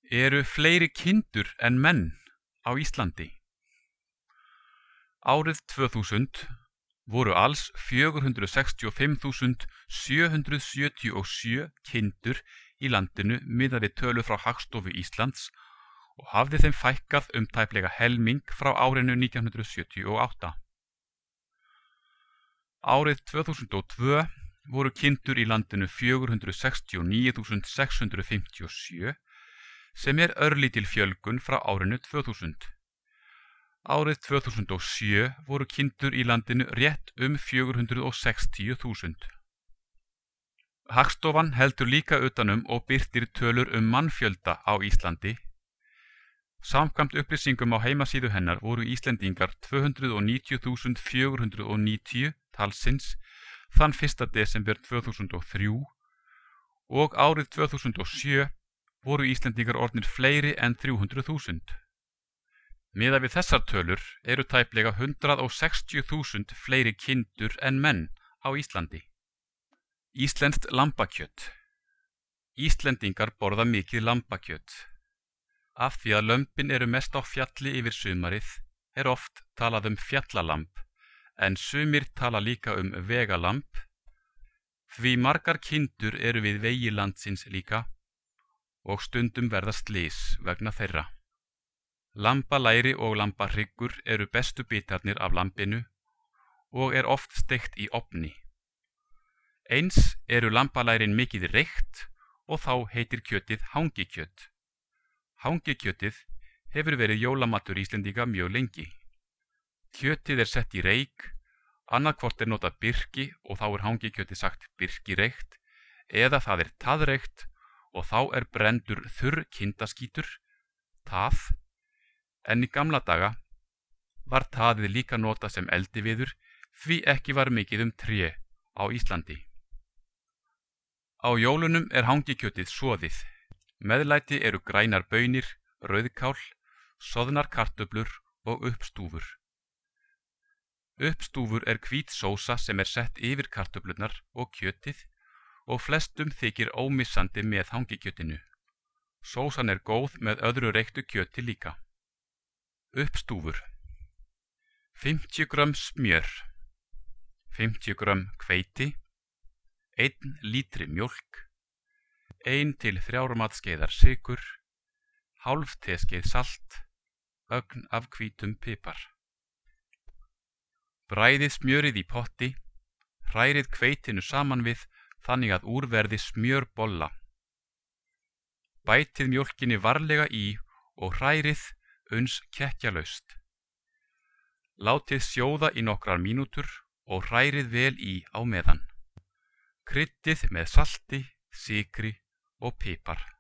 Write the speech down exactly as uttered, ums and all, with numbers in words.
Eru fleiri kindur en menn á Íslandi? Árið tvö þúsund voru alls fjögur hundruð sextíu og fimm þúsund sjö hundruð sjötíu og sjö kindur í landinu miðað við tölur frá Hagstofu Íslands og hafði þeim fækkað um tæplega helming frá árinu nítján hundruð sjötíu og átta. Árið tvö þúsund og tvö voru kindur í landinu fjögur hundruð sextíu og níu þúsund sex hundruð fimmtíu og sjö sem er örlítil fjölgun frá árinu tvö þúsund. Árið tvö þúsund og sjö voru kindur í landinu rétt um fjögur hundruð og sextíu þúsund. Hagstofan heldur líka utanum og birtir tölur um mannfjölda á Íslandi. Samkvæmt upplýsingum á heimasíðu hennar voru Íslendingar tvö hundruð og níutíu þúsund fjögur hundruð og níutíu talsins þann fyrsta desember tvö þúsund og þrjú og árið tvö þúsund og sjö voru Íslendingar orðnir fleiri en þrjú hundruð þúsund. Miðað við þessar tölur eru tæplega hundrað og sextíu þúsund fleiri kindur en menn á Íslandi. Íslenskt lambakjöt. Íslendingar borða mikið lambakjöt. Af því að lömbin eru mest á fjalli yfir sumarið er oft talað um fjallalamb, en sumir tala líka um vegalamb, því margar kindur eru við vegi landsins líka og stundum verða slys vegna þeirra. Lambalæri og lambahryggur eru bestu bitarnir af lambinu og er oft steikt í ofni. Eins eru lambalærin mikið reykt og þá heitir kjötið hangikjöt. Hangikjötið hefur verið jólamatur Íslendinga mjög lengi. Kjötið er sett í reyk, annaðhvort er notað birki og þá er hangikjötið sagt birkireykt, eða það er taðreykt og þá er brenndur þurr kindaskítur, tað, en í gamla daga var taðið líka notað sem eldiviður því ekki var mikið um tré á Íslandi. Á jólunum er hangikjötið soðið. Meðlæti eru grænar baunir, rauðkál, soðnar kartöflur og uppstúfur. Uppstúfur er hvít sósa sem er sett yfir kartöflurnar og kjötið og flestum þykir ómissandi með hangikjötinu. Sósan er góð með öðru reyktu kjöti líka. Uppstúfur. fimmtíu grömm smjör, fimmtíu grömm hveiti, einn lítri mjólk, ein til þrjár matskeiðar sykur, hálf teskeið salt, ögn af hvítum pipar. Bræðið smjörið í potti, hrærið hveitinu saman við þannig að úr verði smjörbolla. Bætið mjólkinni varlega í og hrærið uns kekkjalaust. Látið sjóða í nokkrar mínútur og hrærið vel í á meðan. Kryddið með salti, sykri og pipar.